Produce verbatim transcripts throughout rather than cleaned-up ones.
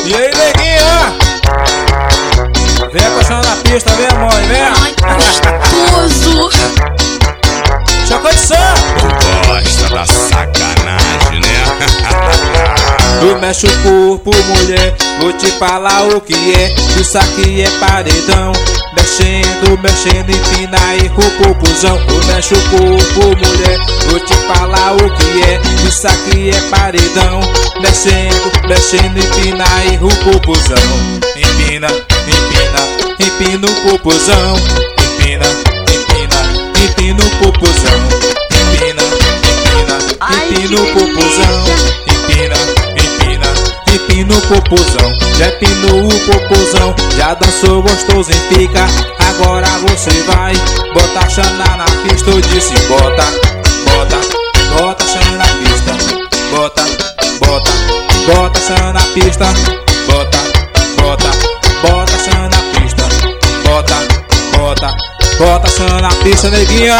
E aí, neguinha? Vem acochando na pista, vem, mãe, vem. Ai, gostoso. Chacou de som. Gosta da sacanagem, né? Tu mexe o corpo, mulher, vou te falar o que é. Isso aqui é paredão. Mexendo, mexendo, empina aí com o popozão. Tu mexe o corpo, mulher, vou te falar o que é. Isso aqui é paredão. Mexendo, mexendo, empina aí com o popozão. Empina, empina, empina o popozão. Empina, empina, empina o popozão. Empina, empina, empina o popozão. Empina, empina, empina o popozão. Já empinou o popozão, já dançou gostoso e fica. Agora você vai botar Xana na pista. Eu disse bota, bota, bota Xana na pista. Bota, bota, bota Xana na pista. Bota, bota, bota Xana na pista. Bota, bota, bota Xana na pista, neguinha.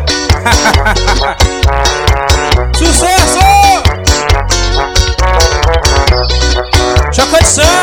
Sucesso! Choca de som!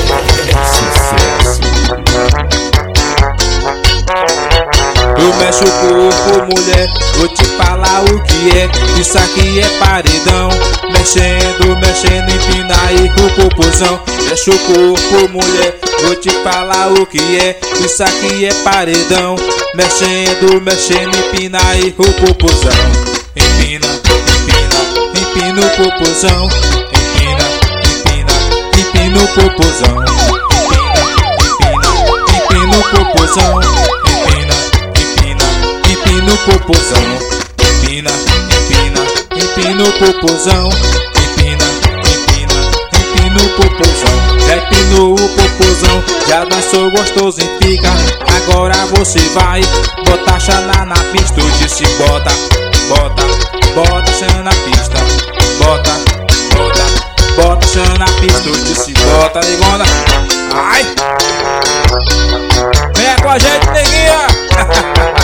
Tu mexe o corpo, mulher, vou te falar o que é. Isso aqui é paredão. Mexendo, mexendo, empina aí com o popozão. Mexe o corpo, mulher, vou te falar o que é. Isso aqui é paredão. Mexendo, mexendo, empina aí com o popozão. Empina, empina, empina o popozão. Empina, empina, empina o popozão. Empina, empina, empina o popozão. Empina, empina, empina o popozão. Empina, empina, empina o popozão. Empina, empina, empina o popozão. Já empinou o popozão, já dançou gostoso e fica. Agora você vai botar Xana na pista. Eu disse bota, bota, bota Xana na pista. Bota, bota, bota Xana na pista. Eu disse bota, negona. Ai! Vem com a gente, neguinha!